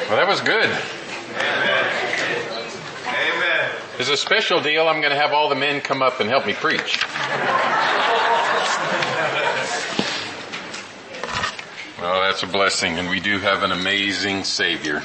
Well, that was good. Amen. As a special deal, I'm going to have all the men come up and help me preach. Well, that's a blessing, and we do have an amazing Savior.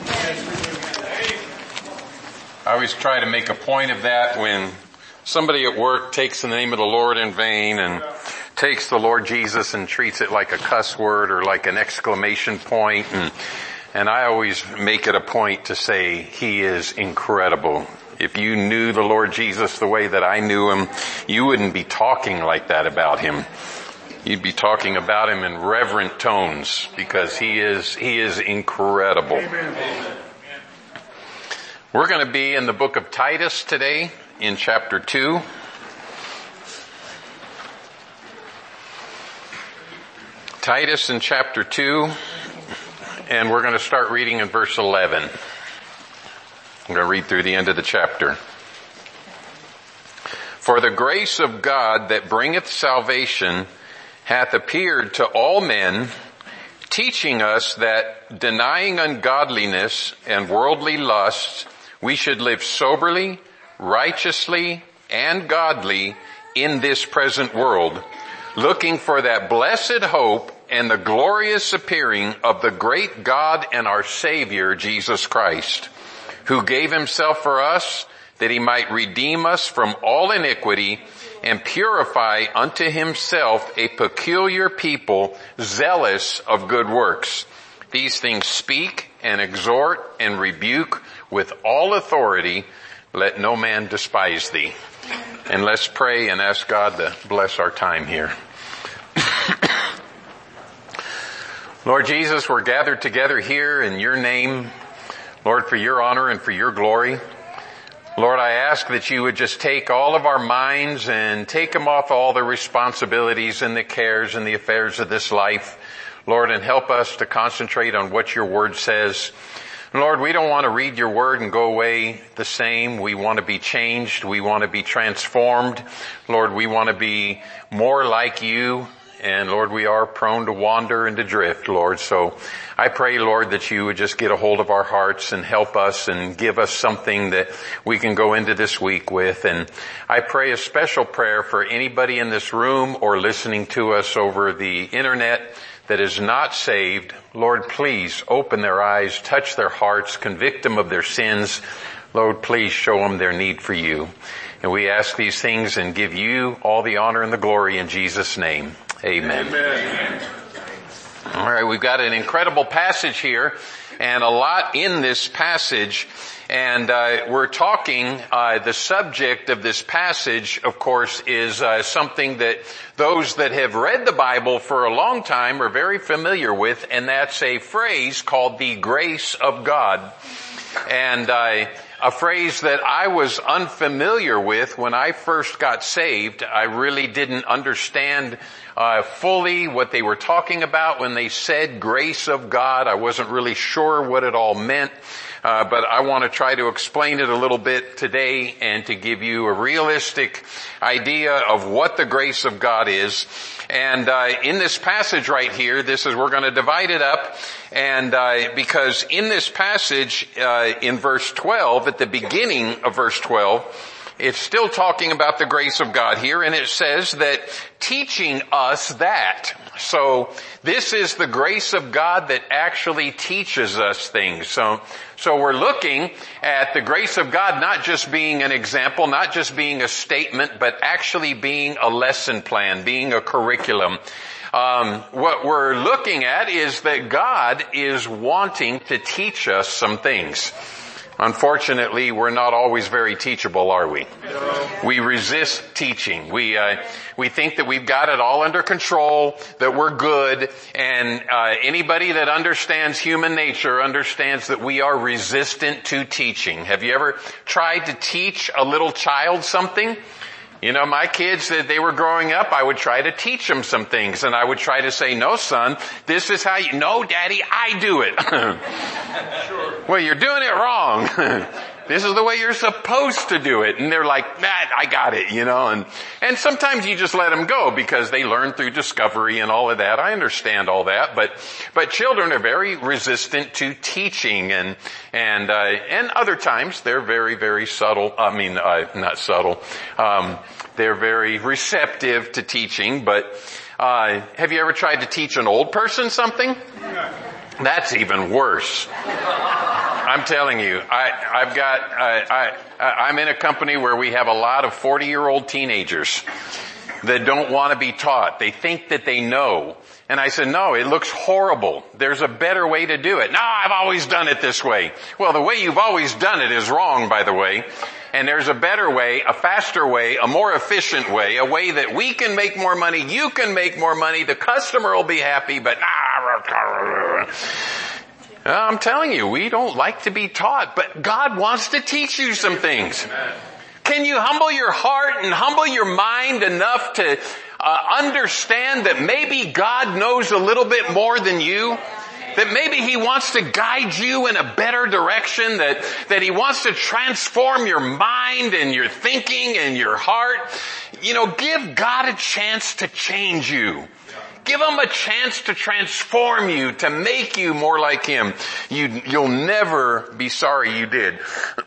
I always try to make a point of that when somebody at work takes the name of the Lord in vain and takes the Lord Jesus and treats it like a cuss word or like an exclamation point. And I always make it a point to say, He is incredible. If you knew the Lord Jesus the way that I knew Him, you wouldn't be talking like that about Him. You'd be talking about Him in reverent tones because He is incredible. Amen. We're going to be in the book of Titus today in chapter 2. Titus in chapter 2, and we're going to start reading in verse 11. I'm going to read through the end of the chapter. For the grace of God that bringeth salvation hath appeared to all men, teaching us that denying ungodliness and worldly lusts, we should live soberly, righteously, and godly in this present world, looking for that blessed hope and the glorious appearing of the great God and our Savior, Jesus Christ, who gave Himself for us that He might redeem us from all iniquity and purify unto Himself a peculiar people, zealous of good works. These things speak and exhort and rebuke with all authority. Let no man despise thee. And let's pray and ask God to bless our time here. Lord Jesus, we're gathered together here in Your name, Lord, for Your honor and for Your glory. Lord, I ask that You would just take all of our minds and take them off all the responsibilities and the cares and the affairs of this life, Lord, and help us to concentrate on what Your word says. Lord, we don't want to read Your word and go away the same. We want to be changed. We want to be transformed. Lord, we want to be more like You. And Lord, we are prone to wander and to drift, Lord. So I pray, Lord, that You would just get a hold of our hearts and help us and give us something that we can go into this week with. And I pray a special prayer for anybody in this room or listening to us over the internet that is not saved. Lord, please open their eyes, touch their hearts, convict them of their sins. Lord, please show them their need for You. And we ask these things and give You all the honor and the glory in Jesus' name. Amen. Amen. All right, we've got an incredible passage here and a lot in this passage. And we're talking, the subject of this passage, of course, is something that those that have read the Bible for a long time are very familiar with, and that's a phrase called the grace of God. And a phrase that I was unfamiliar with when I first got saved. I really didn't understand fully what they were talking about when they said grace of God. I wasn't really sure what it all meant. But I want to try to explain it a little bit today and to give you a realistic idea of what the grace of God is. And in this passage right here, we're going to divide it up. And because in this passage, in verse 12, at the beginning of verse 12, it's still talking about the grace of God here, and it says that teaching us that. So this is the grace of God that actually teaches us things. So we're looking at the grace of God not just being an example, not just being a statement, but actually being a lesson plan, being a curriculum. What we're looking at is that God is wanting to teach us some things. Unfortunately, we're not always very teachable, are we? No. We resist teaching. We think that we've got it all under control, that we're good, and anybody that understands human nature understands that we are resistant to teaching. Have you ever tried to teach a little child something? You know, my kids, that they were growing up, I would try to teach them some things, and I would try to say, no, son, this is how no, Daddy, I do it. Sure. Well, you're doing it wrong. This is the way you're supposed to do it. And they're like, I got it, and sometimes you just let them go because they learn through discovery and all of that. I understand all that, but children are very resistant to teaching and other times they're very, very subtle. Not subtle. They're very receptive to teaching, but have you ever tried to teach an old person something? That's even worse. I'm telling you, I'm in a company where we have a lot of 40-year-old teenagers that don't want to be taught. They think that they know. And I said, no, it looks horrible. There's a better way to do it. No, I've always done it this way. Well, the way you've always done it is wrong, by the way. And there's a better way, a faster way, a more efficient way, a way that we can make more money, you can make more money, the customer will be happy, but I'm telling you, we don't like to be taught, but God wants to teach you some things. Can you humble your heart and humble your mind enough to understand that maybe God knows a little bit more than you? That maybe He wants to guide you in a better direction, that He wants to transform your mind and your thinking and your heart. Give God a chance to change you. Give Him a chance to transform you, to make you more like Him. You'll never be sorry you did.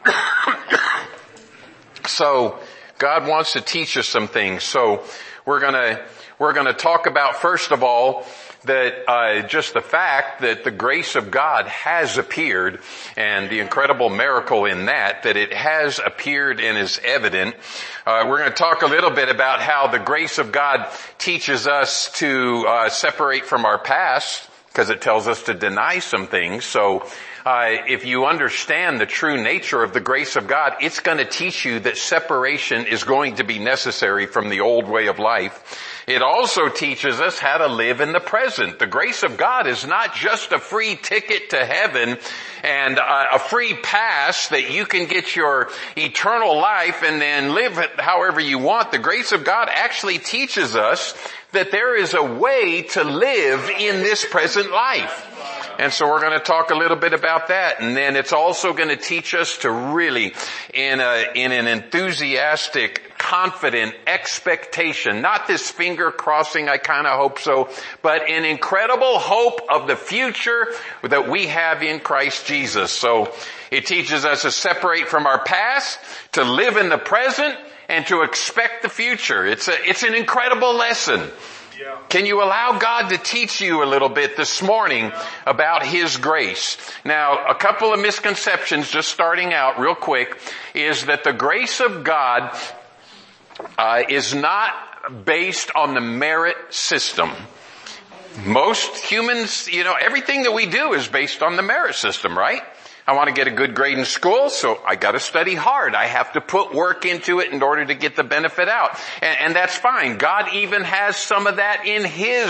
So, God wants to teach us some things. So, we're gonna talk about, first of all, that just the fact that the grace of God has appeared and the incredible miracle in that it has appeared and is evident. We're going to talk a little bit about how the grace of God teaches us to separate from our past, because it tells us to deny some things. So if you understand the true nature of the grace of God, it's going to teach you that separation is going to be necessary from the old way of life. It also teaches us how to live in the present. The grace of God is not just a free ticket to heaven and a free pass that you can get your eternal life and then live it however you want. The grace of God actually teaches us that there is a way to live in this present life. And so we're going to talk a little bit about that. And then it's also going to teach us to really, in an enthusiastic, confident expectation, not this finger crossing, I kind of hope so, but an incredible hope of the future that we have in Christ Jesus. So it teaches us to separate from our past, to live in the present, and to expect the future. It's an incredible lesson. Can you allow God to teach you a little bit this morning about His grace? Now, a couple of misconceptions, just starting out real quick, is that the grace of God is not based on the merit system. Most humans, everything that we do is based on the merit system, right? I want to get a good grade in school, so I got to study hard. I have to put work into it in order to get the benefit out. And that's fine. God even has some of that in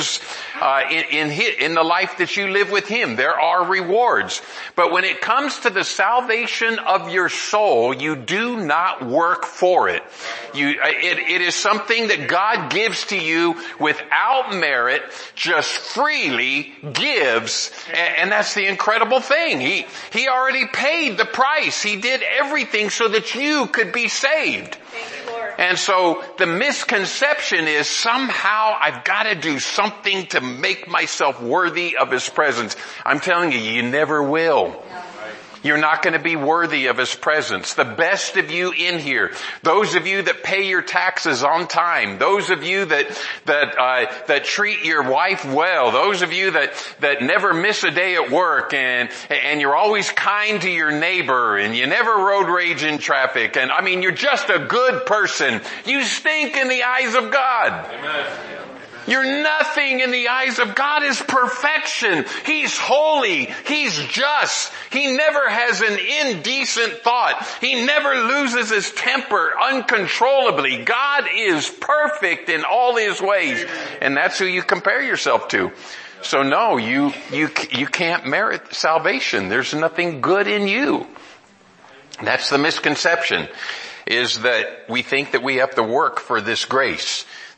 in the life that you live with Him. There are rewards. But when it comes to the salvation of your soul, you do not work for it. It is something that God gives to you without merit, just freely gives. And that's the incredible thing. He already paid the price. He did everything so that you could be saved. Thank you, Lord. And so the misconception is somehow I've got to do something to make myself worthy of His presence. I'm telling you, you never will. You're not going to be worthy of His presence. The best of you in here, those of you that pay your taxes on time, those of you that treat your wife well, those of you that never miss a day at work and you're always kind to your neighbor and you never road rage in traffic, and you're just a good person. You stink in the eyes of God. Amen. You're nothing in the eyes of God. Is perfection. He's holy. He's just. He never has an indecent thought. He never loses his temper uncontrollably. God is perfect in all His ways. And that's who you compare yourself to. So no, you can't merit salvation. There's nothing good in you. That's the misconception, is that we think that we have to work for this grace.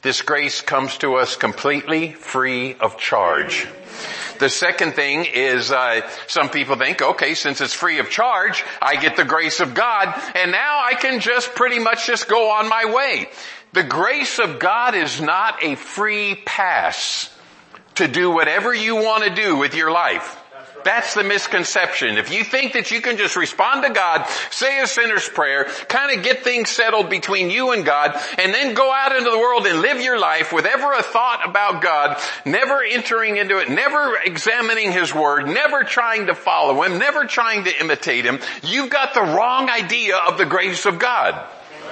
This grace comes to us completely free of charge. The second thing is, some people think, okay, since it's free of charge, I get the grace of God, and now I can just pretty much just go on my way. The grace of God is not a free pass to do whatever you want to do with your life. That's the misconception. If you think that you can just respond to God, say a sinner's prayer, kind of get things settled between you and God, and then go out into the world and live your life with ever a thought about God, never entering into it, never examining His Word, never trying to follow Him, never trying to imitate Him, you've got the wrong idea of the grace of God.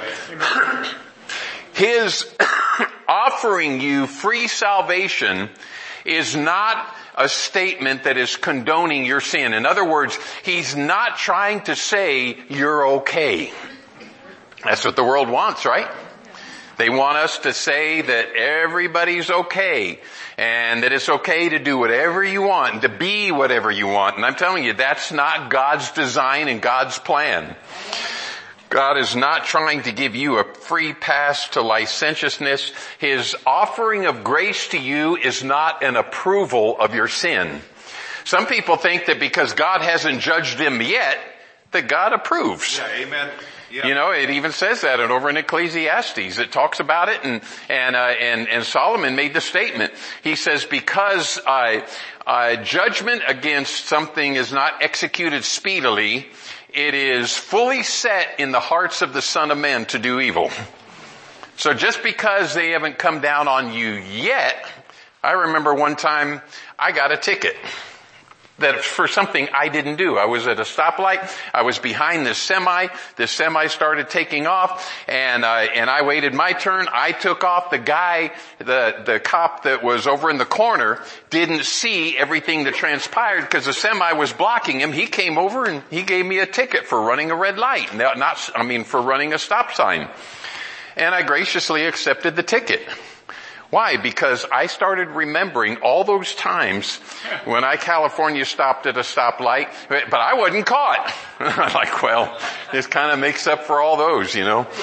His offering you free salvation is not a statement that is condoning your sin. In other words, He's not trying to say you're okay. That's what the world wants, right? They want us to say that everybody's okay and that it's okay to do whatever you want and to be whatever you want. And I'm telling you, that's not God's design and God's plan. God is not trying to give you a free pass to licentiousness. His offering of grace to you is not an approval of your sin. Some people think that because God hasn't judged them yet, that God approves. Yeah, amen. Yeah. You know, it even says that over in Ecclesiastes. It talks about it, and Solomon made the statement. He says, because judgment against something is not executed speedily, it is fully set in the hearts of the Son of Men to do evil. So just because they haven't come down on you yet, I remember one time I got a ticket that for something I didn't do. I was at a stoplight. I was behind this semi. This semi started taking off, and I waited my turn. I took off. The guy, the cop that was over in the corner didn't see everything that transpired because the semi was blocking him. He came over and he gave me a ticket for running a red light, for running a stop sign. And I graciously accepted the ticket. Why? Because I started remembering all those times when I California stopped at a stoplight, but I wasn't caught. I'm like, well, this kind of makes up for all those, you know.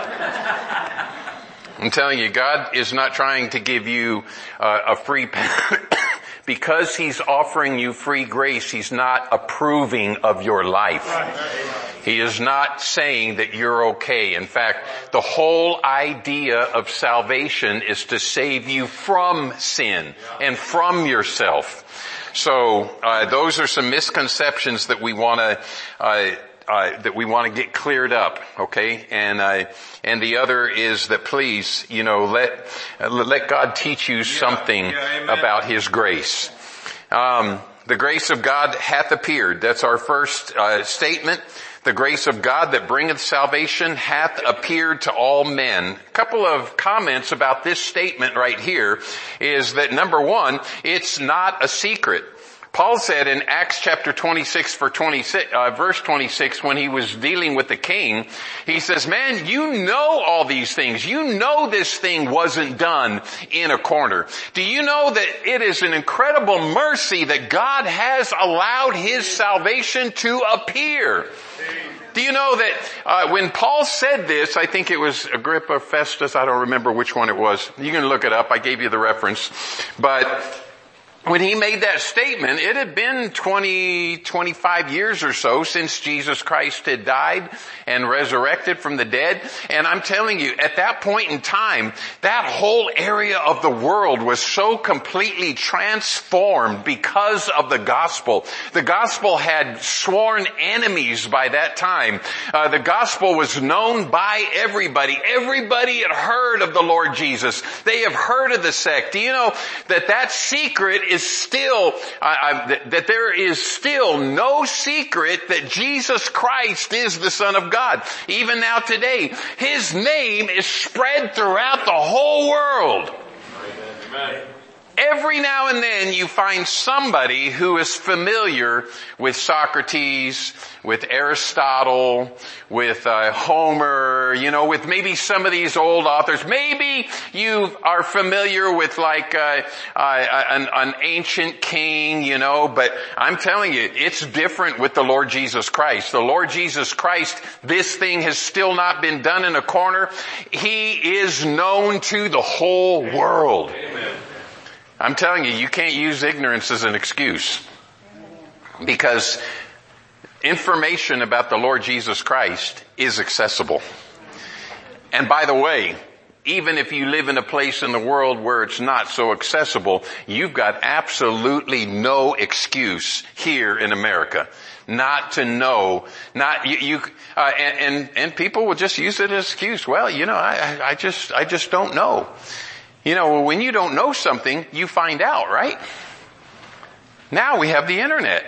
I'm telling you, God is not trying to give you a free pass. Because He's offering you free grace, He's not approving of your life. He is not saying that you're okay. In fact, the whole idea of salvation is to save you from sin and from yourself. So those are some misconceptions that we want to get cleared up, okay? And the other is that please, you know, let God teach you something about His grace. The grace of God hath appeared. That's our first statement. The grace of God that bringeth salvation hath appeared to all men. A couple of comments about this statement right here is that, number one, it's not a secret. Paul said in Acts chapter 26 verse 26, when he was dealing with the king, he says, man, you know all these things. You know this thing wasn't done in a corner. Do you know that it is an incredible mercy that God has allowed His salvation to appear? Do you know that when Paul said this, I think it was Agrippa, Festus, I don't remember which one it was. You can look it up. I gave you the reference. But when he made that statement, it had been 25 years or so since Jesus Christ had died and resurrected from the dead. And I'm telling you, at that point in time, that whole area of the world was so completely transformed because of the gospel. The gospel had sworn enemies by that time. The gospel was known by everybody. Everybody had heard of the Lord Jesus. They have heard of the sect. Do you know that secret is still, that there is still no secret that Jesus Christ is the Son of God. Even now today, His name is spread throughout the whole world. Amen. every now and then you find somebody who is familiar with Socrates, with Aristotle, with Homer, with maybe some of these old authors. Maybe you are familiar with like an ancient king, but I'm telling you, it's different with the Lord Jesus Christ. The Lord Jesus Christ, this thing has still not been done in a corner. He is known to the whole world. Amen. I'm telling you, you can't use ignorance as an excuse, because information about the Lord Jesus Christ is accessible. And by the way, even if you live in a place in the world where it's not so accessible, you've got absolutely no excuse here in America not to know, and people will just use it as an excuse. Well, I just don't know. When you don't know something, you find out, right? Now we have the internet.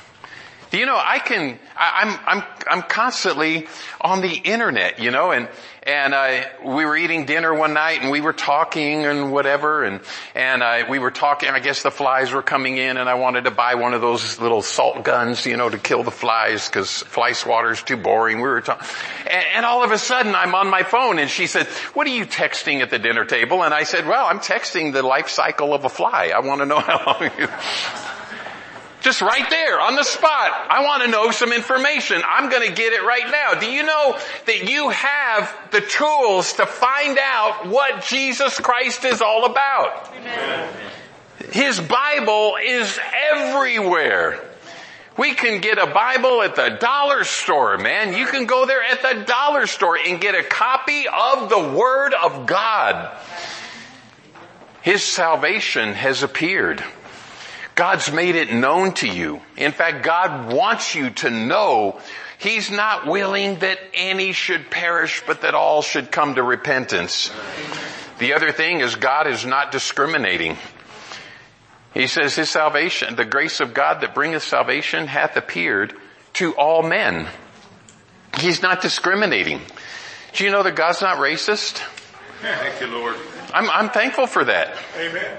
I'm constantly on the internet, and we were eating dinner one night and we were talking and whatever, and we were talking, I guess the flies were coming in and I wanted to buy one of those little salt guns, to kill the flies because fly swatter's too boring. We were talking, and all of a sudden I'm on my phone and she said, "What are you texting at the dinner table?" And I said, "Well, I'm texting the life cycle of a fly. I want to know how long you..." Just right there on the spot. I want to know some information. I'm going to get it right now. Do you know that you have the tools to find out what Jesus Christ is all about? Amen. His Bible is everywhere. We can get a Bible at the dollar store, man. You can go there at the dollar store and get a copy of the Word of God. His salvation has appeared. God's made it known to you. In fact, God wants you to know He's not willing that any should perish, but that all should come to repentance. The other thing is God is not discriminating. He says His salvation, the grace of God that bringeth salvation hath appeared to all men. He's not discriminating. Do you know that God's not racist? Thank you, Lord. I'm thankful for that. Amen.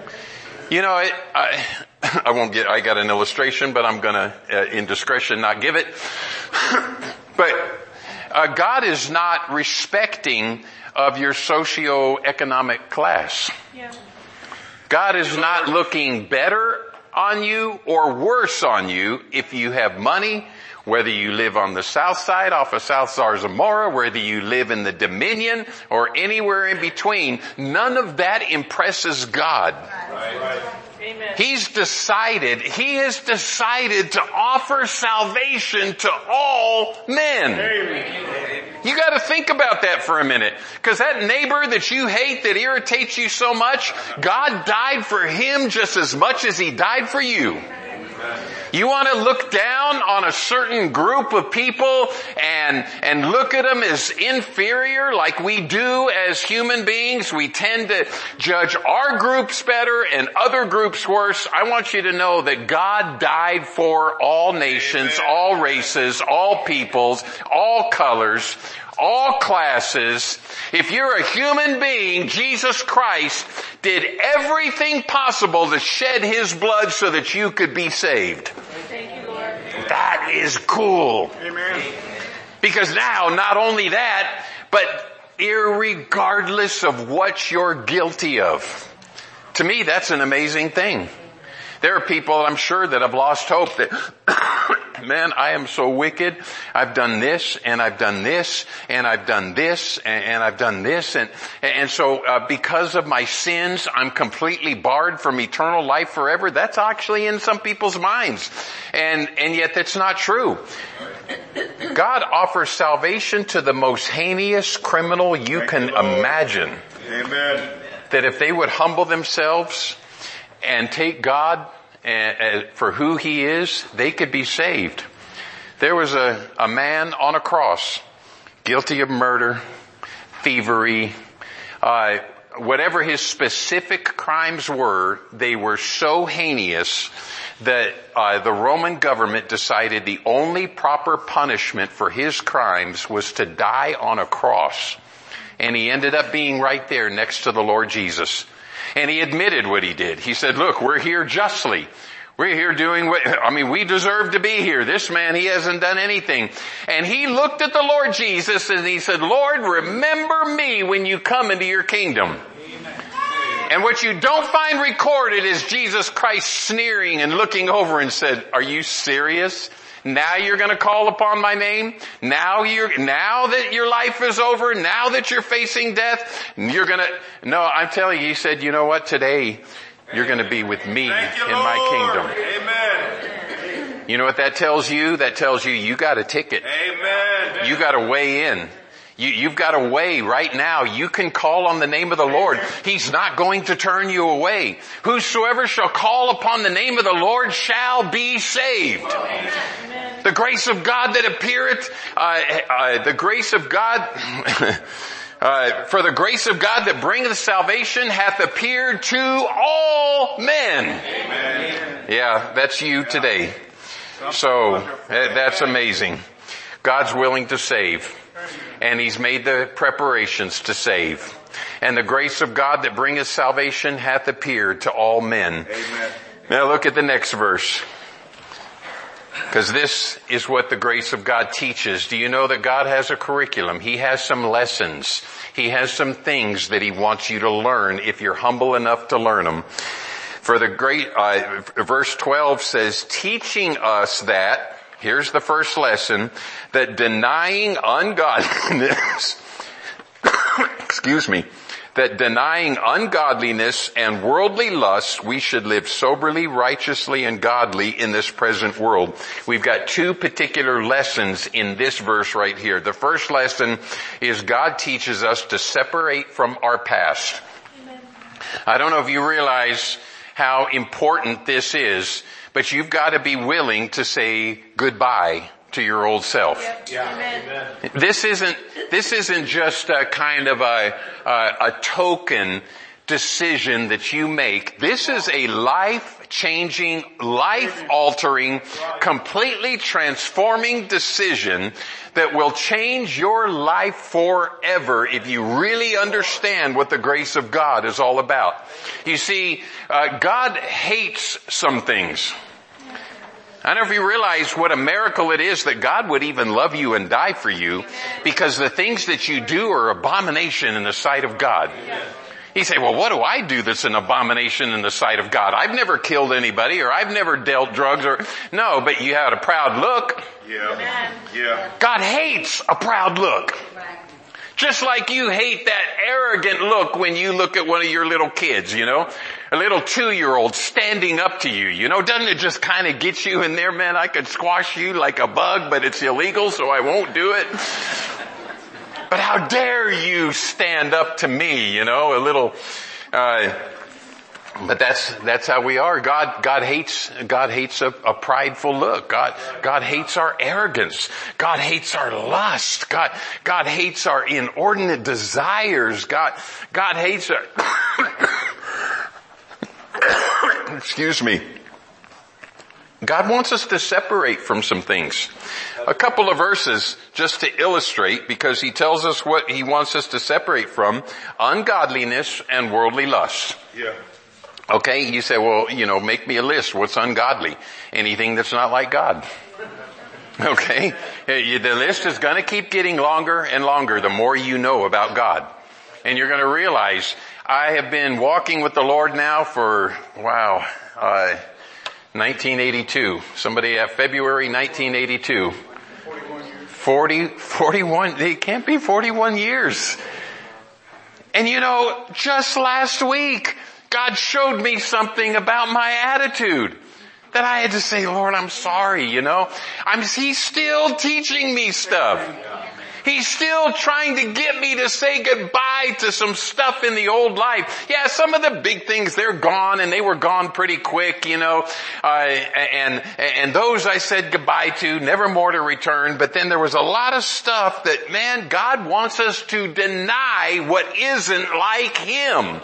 I got an illustration, but I'm gonna, in discretion, not give it. But, God is not respecting of your socioeconomic class. Yeah. God is not looking better on you or worse on you if you have money, whether you live on the south side off of South Zarzamora, whether you live in the Dominion or anywhere in between. None of that impresses God. Right. Amen. He has decided to offer salvation to all men. Amen. You got to think about that for a minute, because that neighbor that you hate, that irritates you so much, God died for him just as much as He died for you. You want to look down on a certain group of people and look at them as inferior like we do as human beings? We tend to judge our groups better and other groups worse. I want you to know that God died for all nations, all races, all peoples, all colors, all classes. If you're a human being, Jesus Christ did everything possible to shed His blood so that you could be saved. Thank you, Lord. That is cool. Amen. Because now, not only that, but irregardless of what you're guilty of. To me, that's an amazing thing. There are people, I'm sure, that have lost hope that, man, I am so wicked. I've done this, and I've done this, and I've done this, and I've done this. And so because of my sins, I'm completely barred from eternal life forever. That's actually in some people's minds. And yet that's not true. God offers salvation to the most heinous criminal you can imagine. Amen. That if they would humble themselves and take God for who He is, they could be saved. There was a man on a cross, guilty of murder, thievery, whatever his specific crimes were, they were so heinous that the Roman government decided the only proper punishment for his crimes was to die on a cross. And he ended up being right there next to the Lord Jesus. And he admitted what he did. He said, look, we're here justly. We're here doing we deserve to be here. This man, he hasn't done anything. And he looked at the Lord Jesus and he said, Lord, remember me when you come into your kingdom. And what you don't find recorded is Jesus Christ sneering and looking over and said, are you serious? Now you're going to call upon my name? Now that your life is over, now that you're facing death, no, I'm telling you, he said, you know what? Today you're going to be with me in my kingdom. Amen. You know what that tells you? That tells you got a ticket. Amen. You got to weigh in. You've got a way right now. You can call on the name of the Lord. He's not going to turn you away. Whosoever shall call upon the name of the Lord shall be saved. Amen. The grace of God that appeareth, the grace of God, for the grace of God that bringeth salvation hath appeared to all men. Amen. Yeah, that's you today. So, that's amazing. God's willing to save. And He's made the preparations to save. And the grace of God that bringeth salvation hath appeared to all men. Amen. Now look at the next verse. Because this is what the grace of God teaches. Do you know that God has a curriculum? He has some lessons. He has some things that He wants you to learn if you're humble enough to learn them. For the great, verse 12 says, teaching us that, here's the first lesson, that denying ungodliness, that denying ungodliness and worldly lusts, we should live soberly, righteously, and godly in this present world. We've got two particular lessons in this verse right here. The first lesson is God teaches us to separate from our past. Amen. I don't know if you realize how important this is, but you've got to be willing to say goodbye to your old self. Yep. Yeah. Amen. This isn't just a kind of a token decision that you make. This is a life-changing, life-altering, completely transforming decision that will change your life forever if you really understand what the grace of God is all about. You see, God hates some things. I don't know if you realize what a miracle it is that God would even love you and die for you, because the things that you do are abomination in the sight of God. You say, well, what do I do that's an abomination in the sight of God? I've never killed anybody, or I've never dealt drugs, or no, but you had a proud look. Yeah. God hates a proud look. Just like you hate that arrogant look when you look at one of your little kids, you know, a little 2-year-old standing up to you, you know, doesn't it just kind of get you in there, man? I could squash you like a bug, but it's illegal, so I won't do it. But how dare you stand up to me, you know, a little, but that's how we are. God hates a prideful look. God hates our arrogance. God hates our lust. God hates our inordinate desires. God hates our, excuse me. God wants us to separate from some things. A couple of verses just to illustrate, because He tells us what He wants us to separate from: ungodliness and worldly lust. Yeah. Okay, you say, well, you know, make me a list. What's ungodly? Anything that's not like God. Okay? The list is going to keep getting longer and longer the more you know about God. And you're going to realize, I have been walking with the Lord now for, 1982. Somebody at February 1982. 41, it can't be 41 years. And you know, just last week, God showed me something about my attitude that I had to say, Lord, I'm sorry, you know. He's still teaching me stuff. He's still trying to get me to say goodbye to some stuff in the old life. Yeah, some of the big things, they're gone, and they were gone pretty quick, you know. And those I said goodbye to, never more to return. But then there was a lot of stuff that, man, God wants us to deny what isn't like Him.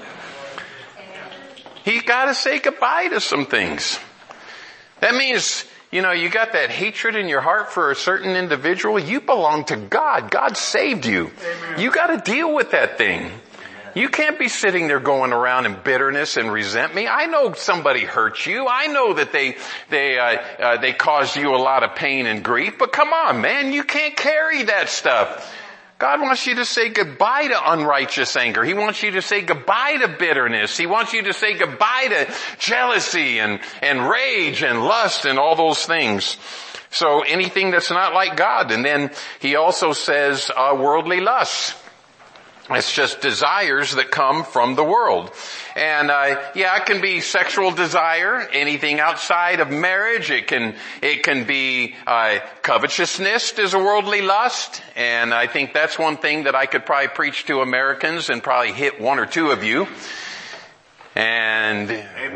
He's got to say goodbye to some things. That means, you know, you got that hatred in your heart for a certain individual. You belong to God. God saved you. Amen. You got to deal with that thing. You can't be sitting there going around in bitterness and resentment. I know somebody hurt you. I know that they caused you a lot of pain and grief, but come on, man, you can't carry that stuff. God wants you to say goodbye to unrighteous anger. He wants you to say goodbye to bitterness. He wants you to say goodbye to jealousy and rage and lust and all those things. So anything that's not like God. And then he also says worldly lusts. It's just desires that come from the world. And it can be sexual desire, anything outside of marriage. It can be covetousness is a worldly lust. And I think that's one thing that I could probably preach to Americans and probably hit one or two of you. And Amen.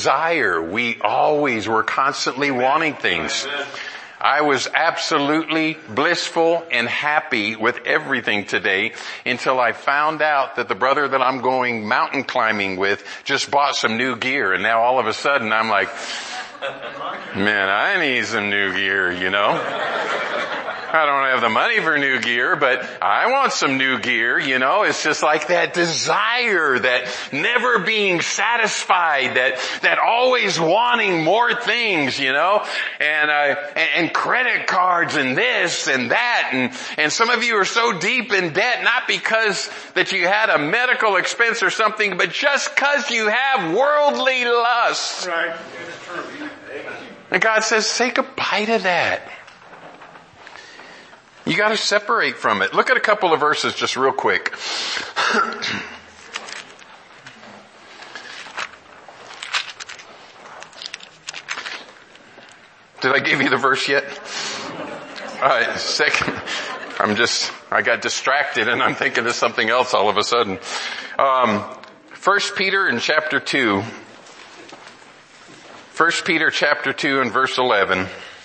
We're constantly Amen. Wanting things. Amen. I was absolutely blissful and happy with everything today until I found out that the brother that I'm going mountain climbing with just bought some new gear, and now all of a sudden I'm like, man, I need some new gear, you know. I don't have the money for new gear, but I want some new gear, you know. It's just like that desire, that never being satisfied, that always wanting more things, you know. And credit cards and this and that, and some of you are so deep in debt, not because that you had a medical expense or something, but just because you have worldly lust. Right. And God says, say goodbye to that. You got to separate from it. Look at a couple of verses just real quick. Did I give you the verse yet? All right, second. I got distracted and I'm thinking of something else all of a sudden. 1 Peter in chapter 2. 1 Peter chapter 2 and verse 11.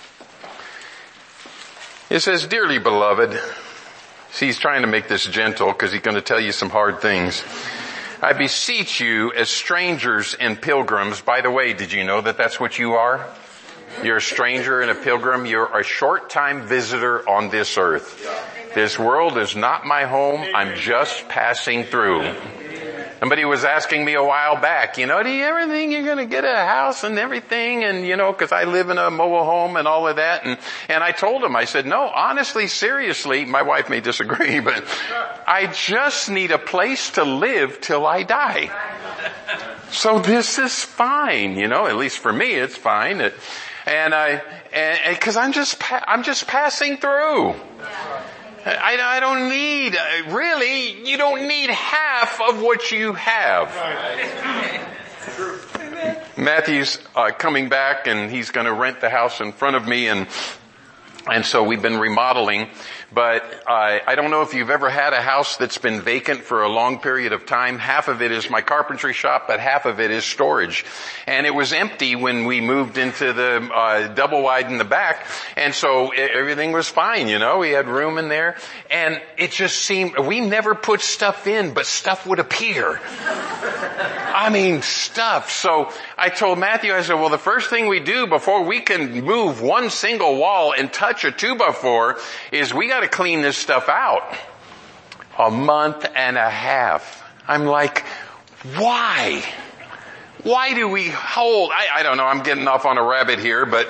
It says, dearly beloved, see, he's trying to make this gentle because he's going to tell you some hard things. I beseech you as strangers and pilgrims. By the way, did you know that that's what you are? You're a stranger and a pilgrim. You're a short-time visitor on this earth. This world is not my home. I'm just passing through. Somebody was asking me a while back, you know, do you ever think you're going to get a house and everything? And, you know, because I live in a mobile home and all of that. And I told him, I said, no, honestly, seriously, my wife may disagree, but I just need a place to live till I die. So this is fine, you know, at least for me, it's fine. Cause I'm just passing through. I don't need, really, you don't need half of what you have. Matthew's coming back and he's going to rent the house in front of me and so we've been remodeling. But I don't know if you've ever had a house that's been vacant for a long period of time. Half of it is my carpentry shop, but half of it is storage. And it was empty when we moved into the double wide in the back. And so everything was fine, you know. We had room in there. And it just seemed, we never put stuff in, but stuff would appear. I mean, stuff. So I told Matthew, I said, well, the first thing we do before we can move one single wall and touch a 2x4 is we got to clean this stuff out. A month and a half. I'm like, why? Why do we hold? I don't know. I'm getting off on a rabbit here, but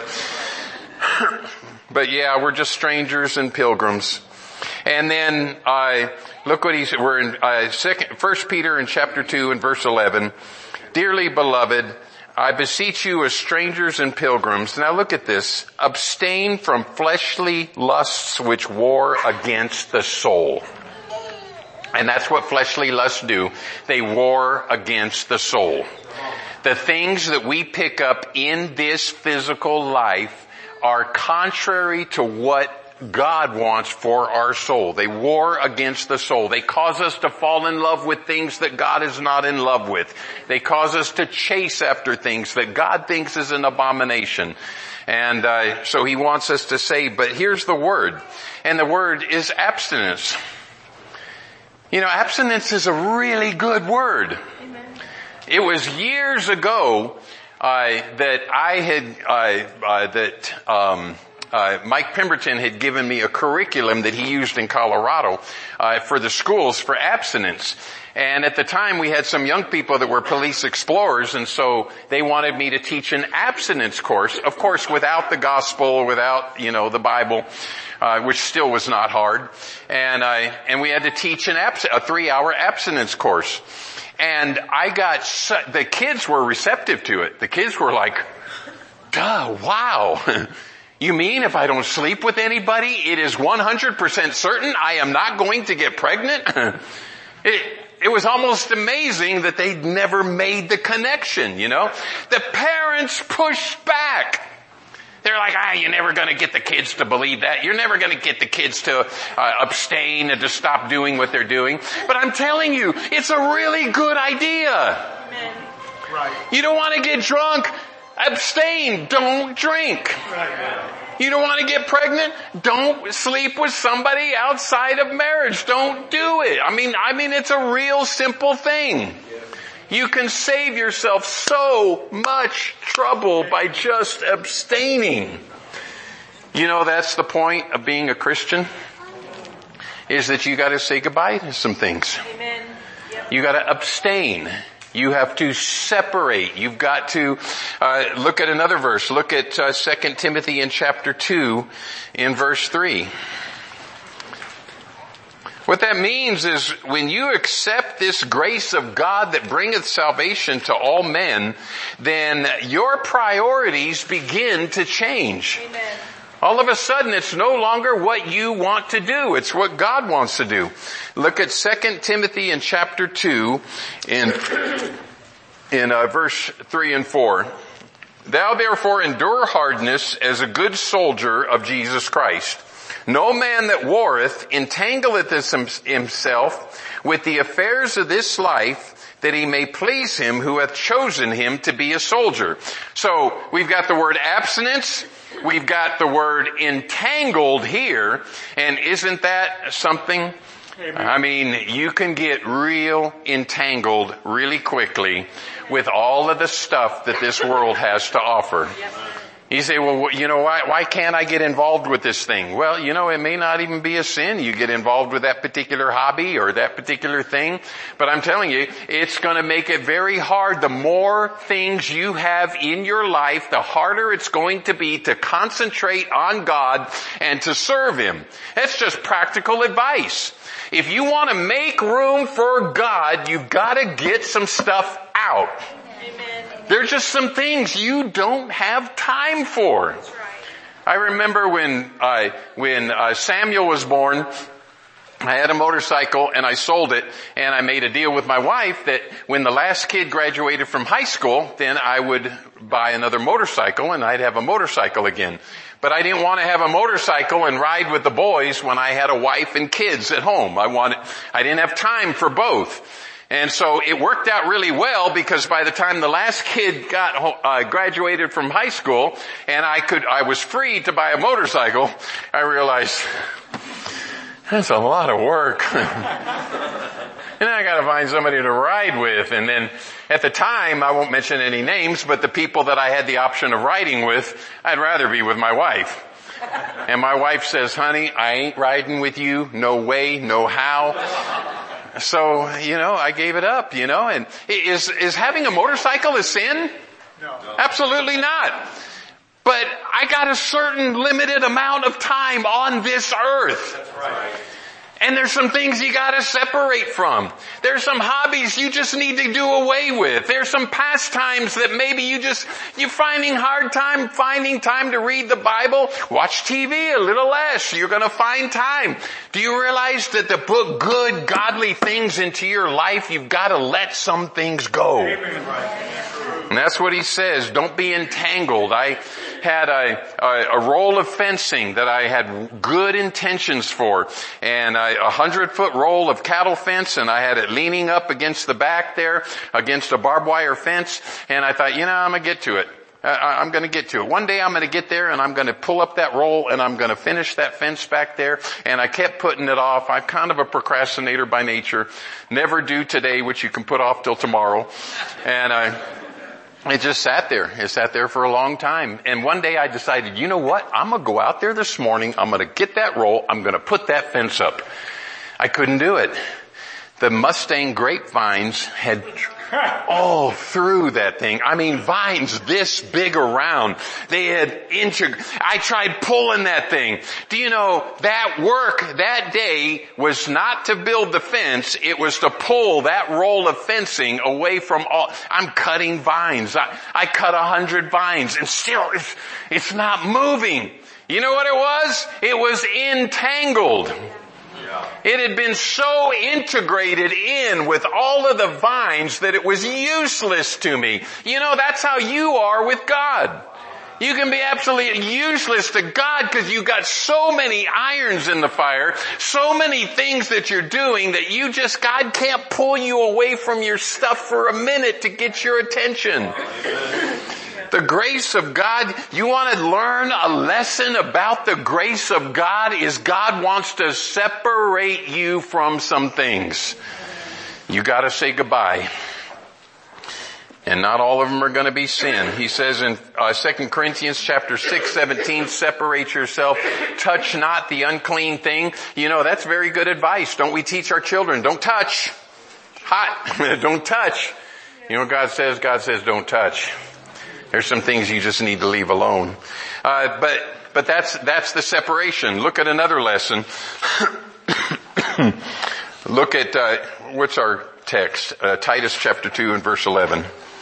yeah, we're just strangers and pilgrims. And then look what he said. We're in 1 Peter in chapter 2 and verse 11. Dearly beloved, I beseech you as strangers and pilgrims. Now look at this. Abstain from fleshly lusts which war against the soul. And that's what fleshly lusts do. They war against the soul. The things that we pick up in this physical life are contrary to what God wants for our soul. They war against the soul. They cause us to fall in love with things that God is not in love with. They cause us to chase after things that God thinks is an abomination. And so he wants us to say, but here's the word. And the word is abstinence. You know, abstinence is a really good word. Amen. It was years ago that I had Mike Pemberton had given me a curriculum that he used in Colorado for the schools for abstinence. And at the time we had some young people that were police explorers, and so they wanted me to teach an abstinence course, of course without the gospel, without, the Bible, which still was not hard. And we had to teach a 3-hour abstinence course. And the kids were receptive to it. The kids were like, duh, wow. You mean if I don't sleep with anybody, it is 100% certain I am not going to get pregnant? It was almost amazing that they'd never made the connection, The parents pushed back. They're like, you're never going to get the kids to believe that. You're never going to get the kids to abstain and to stop doing what they're doing. But I'm telling you, it's a really good idea. Amen. Right. You don't want to get drunk? Abstain. Don't drink. Right. You don't want to get pregnant? Don't sleep with somebody outside of marriage. Don't do it. I mean, it's a real simple thing. You can save yourself so much trouble by just abstaining. That's the point of being a Christian, is that you got to say goodbye to some things. Amen. Yep. You got to abstain. You have to separate. You've got to look at another verse. Look at 2 Timothy in chapter 2 in verse 3. What that means is when you accept this grace of God that bringeth salvation to all men, then your priorities begin to change. Amen. All of a sudden, it's no longer what you want to do. It's what God wants to do. Look at 2 Timothy in chapter 2 in verse 3 and 4. Thou therefore endure hardness as a good soldier of Jesus Christ. No man that warreth entangleth himself with the affairs of this life, that he may please him who hath chosen him to be a soldier. So we've got the word abstinence. We've got the word entangled here. And isn't that something? Amen. I mean, you can get real entangled really quickly with all of the stuff that this world has to offer. Yep. You say, well, why can't I get involved with this thing? Well, it may not even be a sin. You get involved with that particular hobby or that particular thing. But I'm telling you, it's going to make it very hard. The more things you have in your life, the harder it's going to be to concentrate on God and to serve Him. That's just practical advice. If you want to make room for God, you've got to get some stuff out. There are just some things you don't have time for. That's right. I remember when Samuel was born, I had a motorcycle and I sold it, and I made a deal with my wife that when the last kid graduated from high school, then I would buy another motorcycle and I'd have a motorcycle again. But I didn't want to have a motorcycle and ride with the boys when I had a wife and kids at home. I didn't have time for both. And so it worked out really well, because by the time the last kid graduated from high school and I was free to buy a motorcycle, I realized that's a lot of work. And I got to find somebody to ride with. And then at the time, I won't mention any names, but the people that I had the option of riding with, I'd rather be with my wife. And my wife says, honey, I ain't riding with you. No way, no how. So, I gave it up, and is having a motorcycle a sin? No. Absolutely not. But I got a certain limited amount of time on this earth. That's right. And there's some things you gotta separate from. There's some hobbies you just need to do away with. There's some pastimes that maybe you're finding time to read the Bible. Watch TV a little less. You're gonna find time. Do you realize that to put good, godly things into your life, you've gotta let some things go? And that's what he says. Don't be entangled. I had a roll of fencing that I had good intentions for, and a 100-foot roll of cattle fence, and I had it leaning up against the back there, against a barbed wire fence, and I thought, I'm gonna get to it. I'm gonna get to it. One day I'm gonna get there and I'm gonna pull up that roll and I'm gonna finish that fence back there. And I kept putting it off. I'm kind of a procrastinator by nature. Never do today what you can put off till tomorrow. And it just sat there. It sat there for a long time. And one day I decided, you know what? I'm going to go out there this morning. I'm going to get that roll. I'm going to put that fence up. I couldn't do it. The Mustang grapevines had all through that thing. I mean, vines this big around. They had I tried pulling that thing. Do you know that work that day was not to build the fence. It was to pull that roll of fencing away from all. I'm cutting vines. I cut 100 vines and still it's not moving. You know what it was? It was entangled. It had been so integrated in with all of the vines that it was useless to me. You know, that's how you are with God. You can be absolutely useless to God because you've got so many irons in the fire, so many things that you're doing that God can't pull you away from your stuff for a minute to get your attention. The grace of God, you want to learn a lesson about the grace of God is God wants to separate you from some things. You got to say goodbye. And not all of them are going to be sin. He says in 2 Corinthians chapter 6:17, separate yourself, touch not the unclean thing. You know, that's very good advice. Don't we teach our children? Don't touch. Hot. Don't touch. You know what God says? God says don't touch. There's some things you just need to leave alone. But that's the separation. Look at another lesson. Look at, what's our text? Titus chapter 2 and verse 11.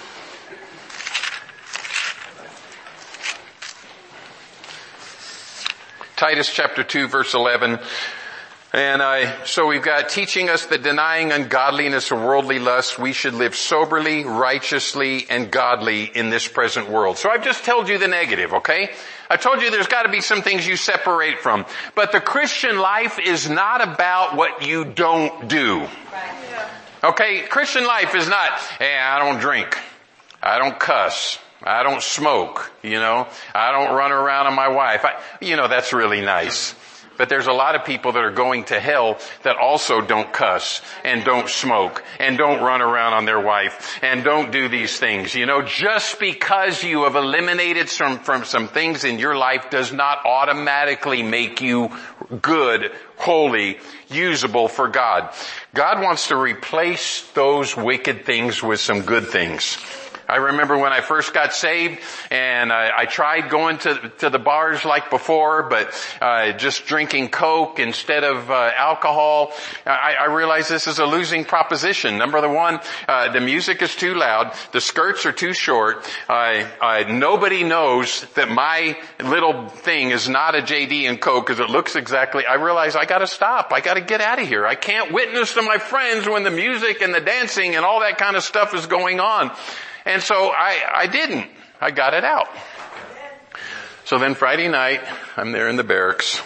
Titus chapter 2 verse 11. And so we've got teaching us that denying ungodliness or worldly lust, we should live soberly, righteously, and godly in this present world. So I've just told you the negative, okay? I told you there's got to be some things you separate from. But the Christian life is not about what you don't do. Okay? Christian life is not, hey, I don't drink. I don't cuss. I don't smoke. You know? I don't run around on my wife. That's really nice. But there's a lot of people that are going to hell that also don't cuss and don't smoke and don't run around on their wife and don't do these things. You know, just because you have eliminated from some things in your life does not automatically make you good, holy, usable for God. God wants to replace those wicked things with some good things. I remember when I first got saved and I tried going to the bars like before, but just drinking Coke instead of alcohol. I realized this is a losing proposition. Number one, the music is too loud. The skirts are too short. Nobody knows that my little thing is not a JD and Coke because it looks exactly. I realized I got to stop. I got to get out of here. I can't witness to my friends when the music and the dancing and all that kind of stuff is going on. And so I didn't. I got it out. So then Friday night, I'm there in the barracks.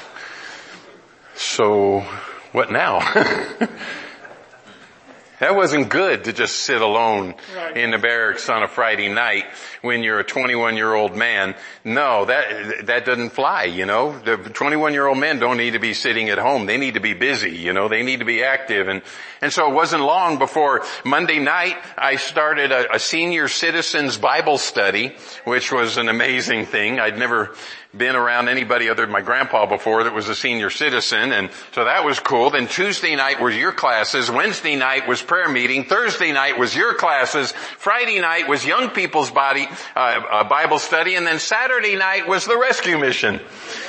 So what now? That wasn't good to just sit alone in the barracks on a Friday night when you're a 21-year-old man. No, that doesn't fly, you know. The 21-year-old men don't need to be sitting at home. They need to be busy, you know. They need to be active. And so it wasn't long before Monday night I started a senior citizens Bible study, which was an amazing thing. I'd never been around anybody other than my grandpa before that was a senior citizen, and so that was cool. Then Tuesday night was your classes, Wednesday night was prayer meeting, Thursday night was your classes, Friday night was young people's Bible study, and then Saturday night was the rescue mission.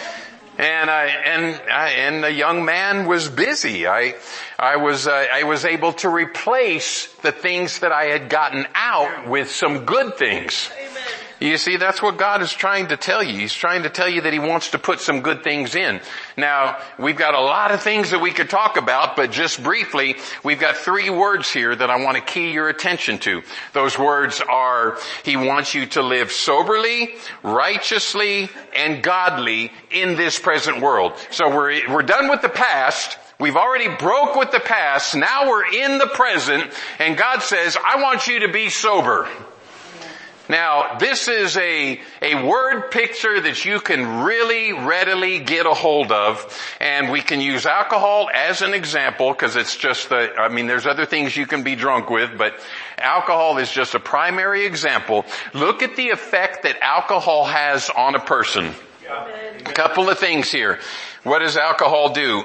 And the young man was busy. I was able to replace the things that I had gotten out with some good things. You see, that's what God is trying to tell you. He's trying to tell you that He wants to put some good things in. Now, we've got a lot of things that we could talk about, but just briefly, we've got 3 words here that I want to key your attention to. Those words are, He wants you to live soberly, righteously, and godly in this present world. So we're done with the past. We've already broke with the past. Now we're in the present, and God says, I want you to be sober. Now, this is a word picture that you can really readily get a hold of, and we can use alcohol as an example because it's just there's other things you can be drunk with, but alcohol is just a primary example. Look at the effect that alcohol has on a person. A couple of things here. What does alcohol do?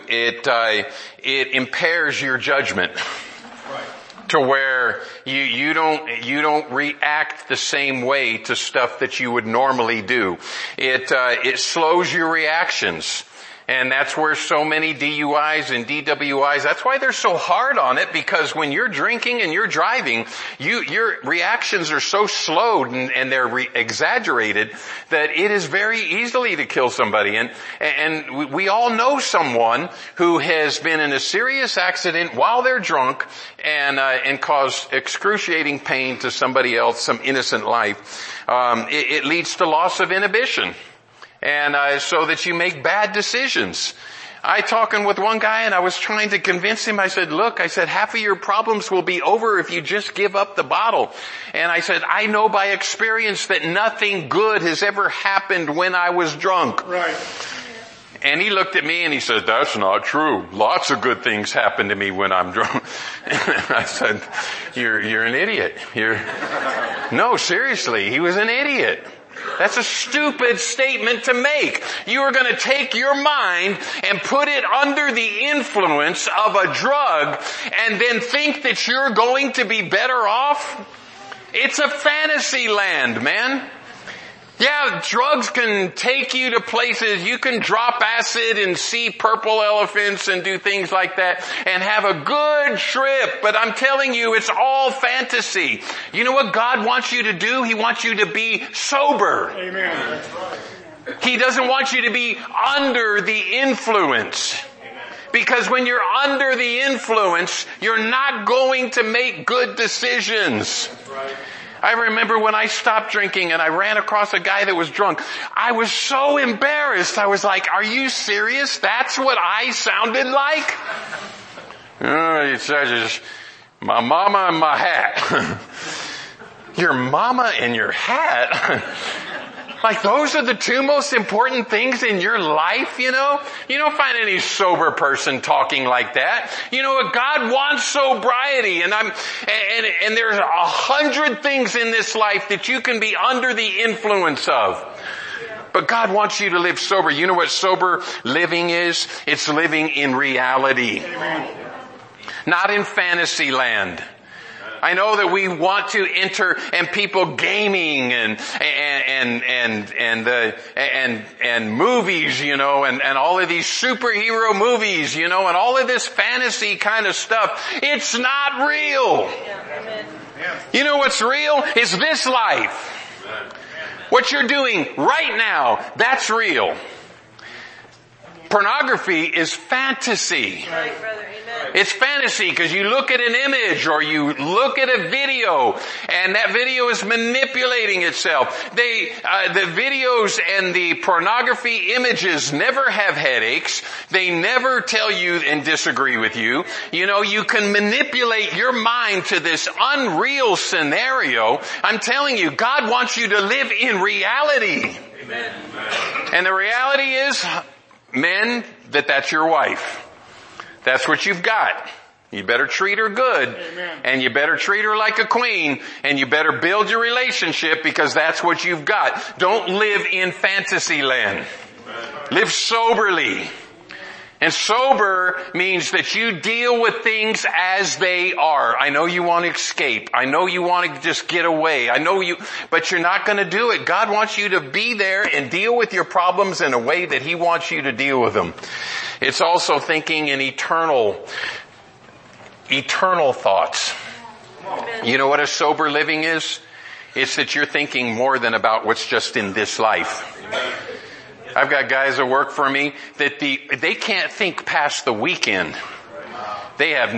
It impairs your judgment. To where you don't react the same way to stuff that you would normally do. It slows your reactions. And that's where so many DUIs and DWIs, that's why they're so hard on it, because when you're drinking and you're driving, your reactions are so slowed and they're exaggerated that it is very easily to kill somebody. And we all know someone who has been in a serious accident while they're drunk and caused excruciating pain to somebody else, some innocent life. It leads to loss of inhibition. And so that you make bad decisions. I talking with one guy and I was trying to convince him. I said, look, half of your problems will be over if you just give up the bottle. And I said, I know by experience that nothing good has ever happened when I was drunk. Right. And he looked at me and he said, that's not true. Lots of good things happen to me when I'm drunk. I said, you're an idiot. No, seriously, he was an idiot. That's a stupid statement to make. You are going to take your mind and put it under the influence of a drug and then think that you're going to be better off? It's a fantasy land, man. Yeah, drugs can take you to places. You can drop acid and see purple elephants and do things like that and have a good trip. But I'm telling you, it's all fantasy. You know what God wants you to do? He wants you to be sober. Amen. That's right. He doesn't want you to be under the influence. Because when you're under the influence, you're not going to make good decisions. That's right. I remember when I stopped drinking and I ran across a guy that was drunk. I was so embarrassed. I was like, are you serious? That's what I sounded like? He says, my mama and my hat. Your mama and your hat? Like those are the two most important things in your life, you know? You don't find any sober person talking like that. You know what? God wants sobriety and there's 100 things in this life that you can be under the influence of. But God wants you to live sober. You know what sober living is? It's living in reality. Not in fantasy land. I know that we want to enter and people gaming and movies, you know, and all of these superhero movies, you know, and all of this fantasy kind of stuff. It's not real. You know what's real? Is this life. What you're doing right now, that's real. Pornography is fantasy. Right, brother. Amen. It's fantasy because you look at an image or you look at a video and that video is manipulating itself. The videos and the pornography images never have headaches. They never tell you and disagree with you. You know, you can manipulate your mind to this unreal scenario. I'm telling you, God wants you to live in reality. Amen. And the reality is, men, that's your wife. That's what you've got. You better treat her good. Amen. And you better treat her like a queen. And you better build your relationship because that's what you've got. Don't live in fantasy land. Live soberly. And sober means that you deal with things as they are. I know you want to escape. I know you want to just get away. But you're not going to do it. God wants you to be there and deal with your problems in a way that He wants you to deal with them. It's also thinking in eternal thoughts. You know what a sober living is? It's that you're thinking more than about what's just in this life. I've got guys that work for me that they can't think past the weekend. They have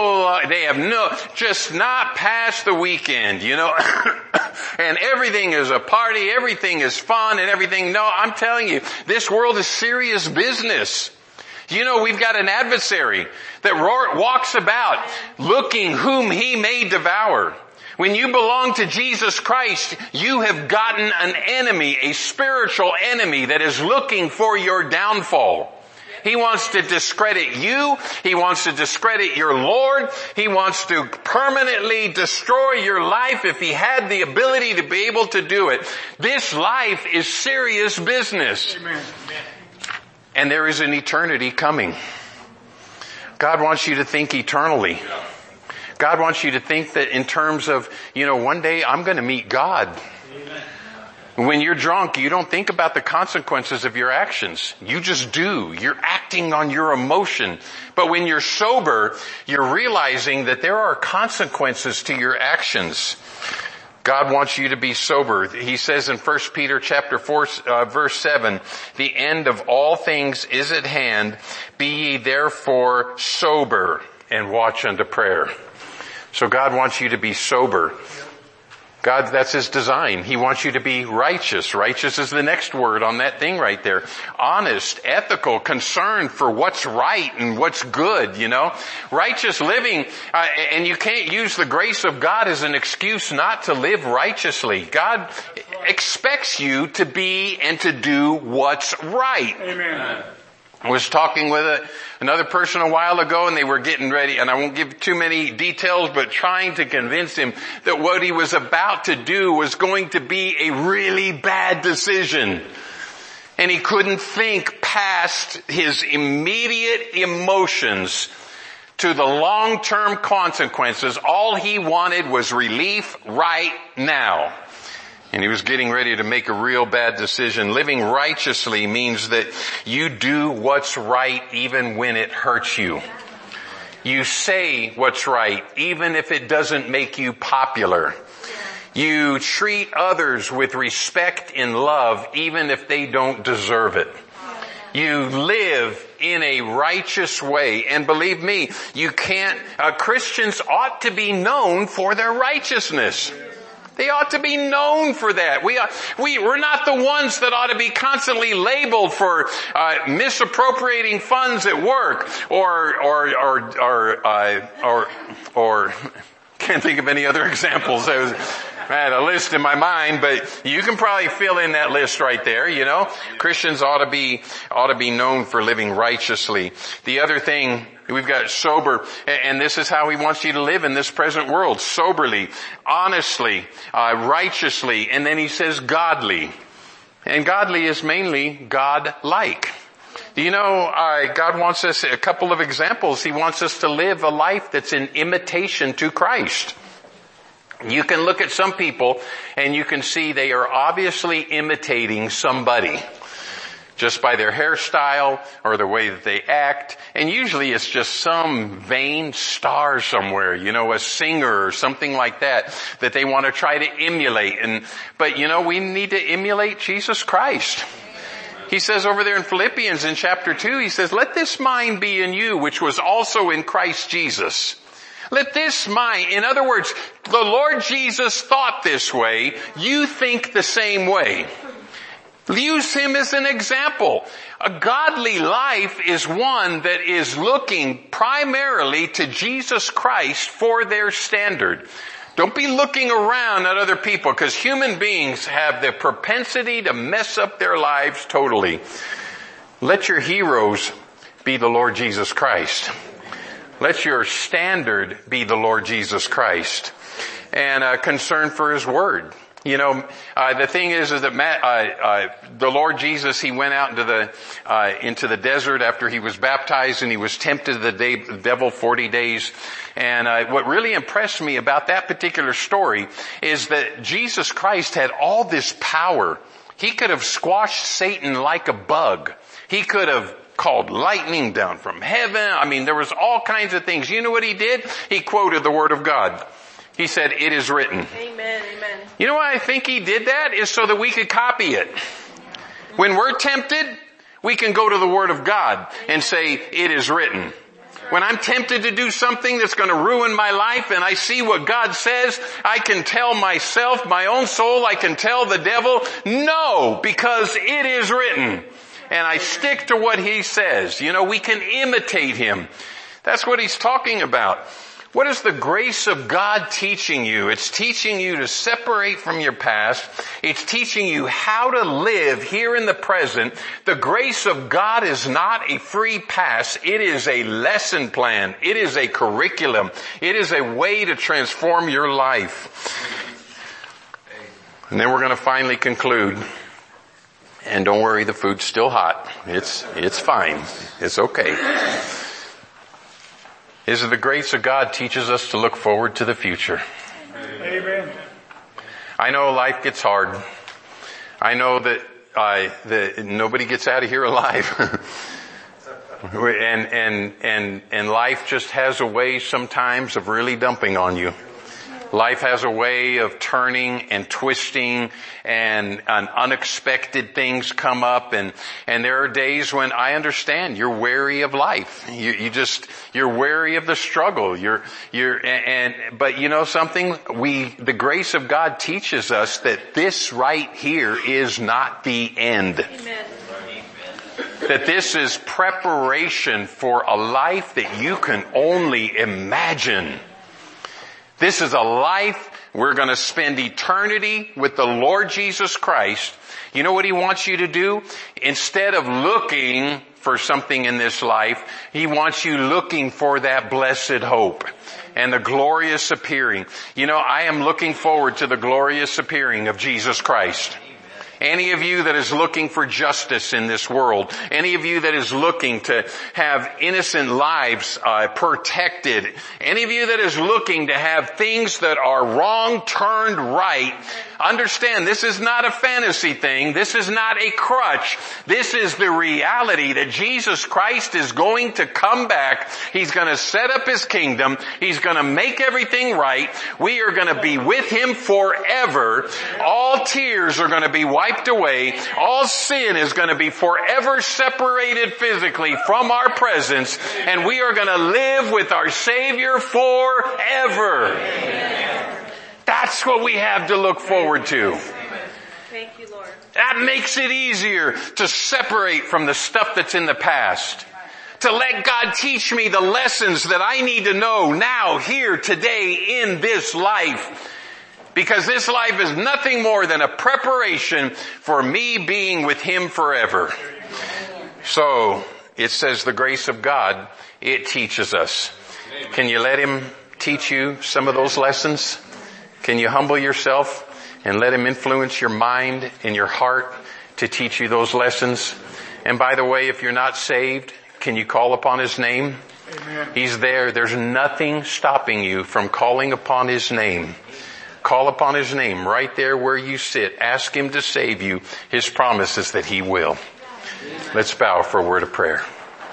just not past the weekend, you know. And everything is a party, everything is fun and everything. No, I'm telling you, this world is serious business. You know, we've got an adversary that walks about looking whom he may devour. When you belong to Jesus Christ, you have gotten an enemy, a spiritual enemy that is looking for your downfall. He wants to discredit you. He wants to discredit your Lord. He wants to permanently destroy your life if he had the ability to be able to do it. This life is serious business. Amen. And there is an eternity coming. God wants you to think eternally. God wants you to think that in terms of, one day I'm going to meet God. Amen. When you're drunk, you don't think about the consequences of your actions. You just do. You're acting on your emotion. But when you're sober, you're realizing that there are consequences to your actions. God wants you to be sober. He says in 1 Peter chapter 4, verse 7, the end of all things is at hand. Be ye therefore sober and watch unto prayer. So God wants you to be sober. God, that's his design. He wants you to be righteous. Righteous is the next word on that thing right there. Honest, ethical, concerned for what's right and what's good, Righteous living, and you can't use the grace of God as an excuse not to live righteously. God expects you to be and to do what's right. Amen. I was talking with another person a while ago, and they were getting ready, and I won't give too many details, but trying to convince him that what he was about to do was going to be a really bad decision. And he couldn't think past his immediate emotions to the long-term consequences. All he wanted was relief right now. And he was getting ready to make a real bad decision. Living righteously means that you do what's right even when it hurts you. You say what's right even if it doesn't make you popular. You treat others with respect and love even if they don't deserve it. You live in a righteous way. And believe me, Christians ought to be known for their righteousness. They ought to be known for that. We're not the ones that ought to be constantly labeled for misappropriating funds at work or can't think of any other examples. I had a list in my mind, but you can probably fill in that list right there, Christians ought to be known for living righteously. The other thing, we've got sober, and this is how he wants you to live in this present world. Soberly, honestly, righteously, and then he says godly. And godly is mainly God-like. God wants us, a couple of examples, he wants us to live a life that's in imitation to Christ. You can look at some people and you can see they are obviously imitating somebody. Just by their hairstyle or the way that they act. And usually it's just some vain star somewhere, a singer or something like that they want to try to emulate. But we need to emulate Jesus Christ. He says over there in Philippians in chapter 2, he says, let this mind be in you, which was also in Christ Jesus. Let this mind, in other words, the Lord Jesus thought this way, you think the same way. Use him as an example. A godly life is one that is looking primarily to Jesus Christ for their standard. Don't be looking around at other people, because human beings have the propensity to mess up their lives totally. Let your heroes be the Lord Jesus Christ. Let your standard be the Lord Jesus Christ. And concern for his word. The thing is that the Lord Jesus, he went out into the desert after he was baptized, and he was tempted the devil 40 days. And what really impressed me about that particular story is that Jesus Christ had all this power. He could have squashed Satan like a bug. He could have called lightning down from heaven. There was all kinds of things. You know what he did? He quoted the Word of God. He said, it is written. Amen, amen. You know why I think he did that? Is so that we could copy it. When we're tempted, we can go to the Word of God and say, it is written. When I'm tempted to do something that's going to ruin my life and I see what God says, I can tell myself, my own soul, I can tell the devil, no, because it is written. And I stick to what he says. We can imitate him. That's what he's talking about. What is the grace of God teaching you? It's teaching you to separate from your past. It's teaching you how to live here in the present. The grace of God is not a free pass. It is a lesson plan. It is a curriculum. It is a way to transform your life. And then we're going to finally conclude. And don't worry, the food's still hot. It's fine. It's okay. Is that the grace of God teaches us to look forward to the future. Amen. I know life gets hard. I know that nobody gets out of here alive. and life just has a way sometimes of really dumping on you. Life has a way of turning and twisting and unexpected things come up and there are days when I understand you're wary of life. You're wary of the struggle. But you know something? The grace of God teaches us that this right here is not the end. Amen. That this is preparation for a life that you can only imagine. This is a life we're going to spend eternity with the Lord Jesus Christ. You know what He wants you to do? Instead of looking for something in this life, He wants you looking for that blessed hope and the glorious appearing. You know, I am looking forward to the glorious appearing of Jesus Christ. Any of you that is looking for justice in this world, any of you that is looking to have innocent lives protected, any of you that is looking to have things that are wrong turned right, understand this is not a fantasy thing. This is not a crutch. This is the reality that Jesus Christ is going to come back. He's going to set up His kingdom. He's going to make everything right. We are going to be with Him forever. All tears are going to be wiped away. All sin is going to be forever separated physically from our presence, and we are going to live with our Savior forever. Amen. That's what we have to look forward to. Thank you, Lord. That makes it easier to separate from the stuff that's in the past. To let God teach me the lessons that I need to know now, here, today, in this life. Because this life is nothing more than a preparation for me being with Him forever. So, it says the grace of God, it teaches us. Can you let Him teach you some of those lessons? Can you humble yourself and let Him influence your mind and your heart to teach you those lessons? And by the way, if you're not saved, can you call upon His name? Amen. He's there. There's nothing stopping you from calling upon His name. Call upon His name right there where you sit. Ask Him to save you. His promise is that He will. Let's bow for a word of prayer.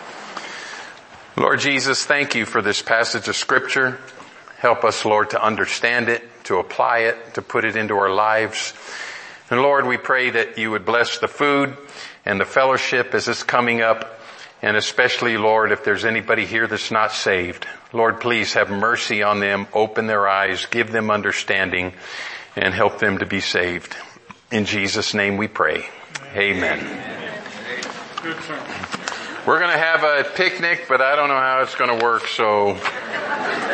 Lord Jesus, thank You for this passage of Scripture. Help us, Lord, to understand it, to apply it, to put it into our lives. And Lord, we pray that You would bless the food and the fellowship as it's coming up. And especially, Lord, if there's anybody here that's not saved, Lord, please have mercy on them, open their eyes, give them understanding, and help them to be saved. In Jesus' name we pray. Amen. Good sermon. We're going to have a picnic, but I don't know how it's going to work, so